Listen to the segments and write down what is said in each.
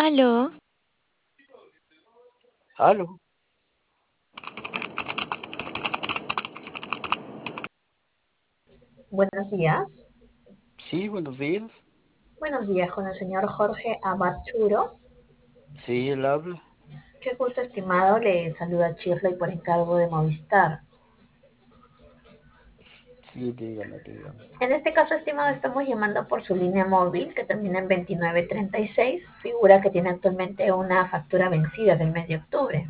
Aló, Aló, Buenos días. sí, buenos días. Buenos días con el señor Jorge Abachuro. Sí, él habla. Qué gusto, estimado. Le saluda Shirley por encargo de Movistar. Sí, dígame, dígame. En este caso, estimado, estamos llamando por su línea móvil que termina en 2936. Figura que tiene actualmente una factura vencida del mes de octubre.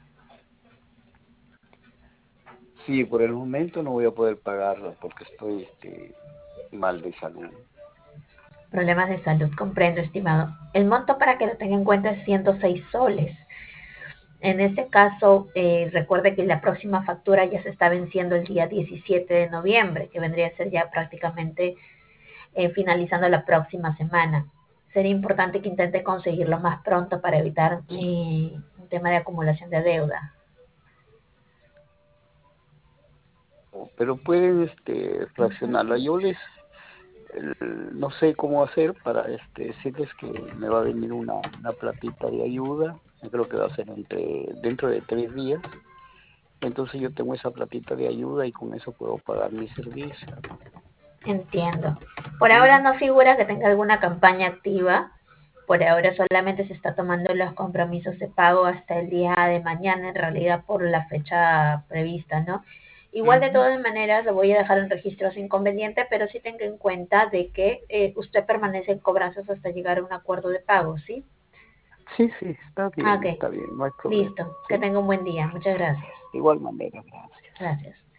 Sí, por el momento no voy a poder pagarlo porque estoy mal de salud. Problemas de salud, comprendo, estimado. El monto para que lo tenga en cuenta es 106 soles. En este caso, recuerde que la próxima factura ya se está venciendo el día 17 de noviembre, que vendría a ser ya prácticamente finalizando la próxima semana. Sería importante que intente conseguirlo más pronto para evitar un tema de acumulación de deuda. Pero pueden fraccionarla. No sé cómo hacer para decirles que me va a venir una platita de ayuda. Yo creo que va a ser dentro de 3 días. Entonces yo tengo esa platita de ayuda y con eso puedo pagar mi servicio. Entiendo. Por ahora Ujú. no figura que tenga alguna campaña activa. Por ahora solamente se está tomando los compromisos de pago hasta el día de mañana, en realidad por la fecha prevista, ¿no? Igual de Ujú. todas maneras lo voy a dejar en registros inconveniente, pero sí tenga en cuenta de que usted permanece en cobranzas hasta llegar a un acuerdo de pago, ¿sí? Sí, Ah, ok, está bien, no hay problema. listo. Que ¿Sí? tenga un buen día. Muchas gracias. De igual manera, gracias. Gracias.